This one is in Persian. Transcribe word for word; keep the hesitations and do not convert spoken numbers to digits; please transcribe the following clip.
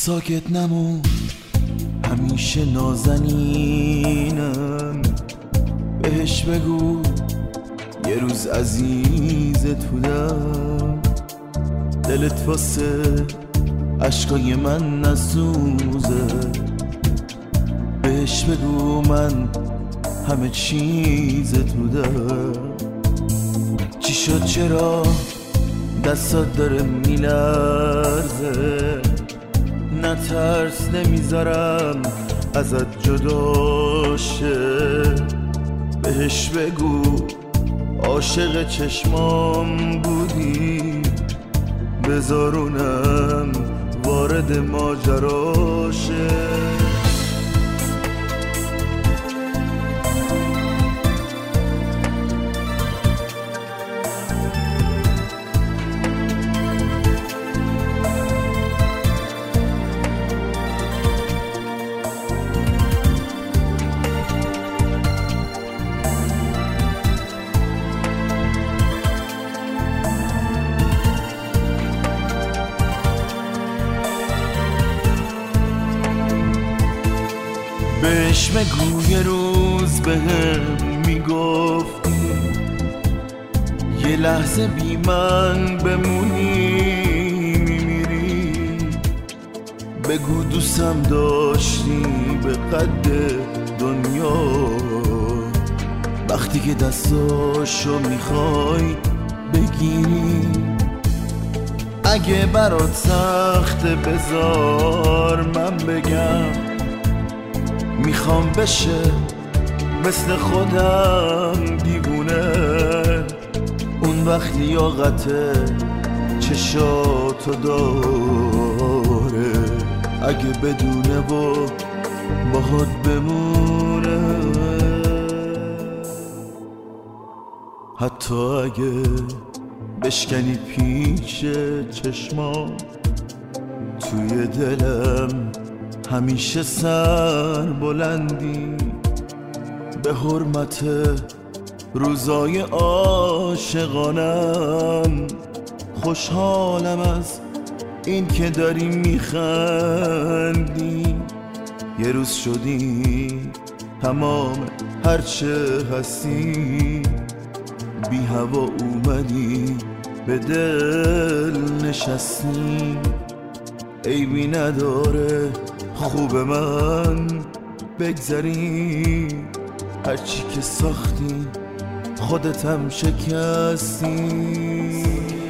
ساکت نمون، همیشه نازنینم. بهش بگو یه روز عزیزت بودم، دلت واسه عشقای من نسوزه. بهش بگو من همه چیزت بودم. چی شد چرا دستات داره میلرزه؟ نترس نمیذارم ازت جدا شه. بهش بگو عاشق چشمام بودی، بذارونم وارد ماجرا شه. بهش بگو یه روز بهم میگفتی یه لحظه بی من بمونی میمیری. بگو دوستم داشتی به قد دنیا، وقتی که دستاشو میخوای بگیری. اگه برات سخته بذار من بگم، میخوام بشه مثل خودم دیوونه. اون وقت لیاقت چشاتو داره، اگه بدونه و باهات بمونه. حتی اگه بشکنی پیش چشمام، توی دلم همیشه سر بلندی. به حرمت روزای عاشقانم، خوشحالم از این که داری میخندی. یه روز شدی تمام هرچه هستی، بی هوا اومدی به دل نشستی. عیبی نداره خوب من بگذری، هرچی که ساختی خودت هم شکستی.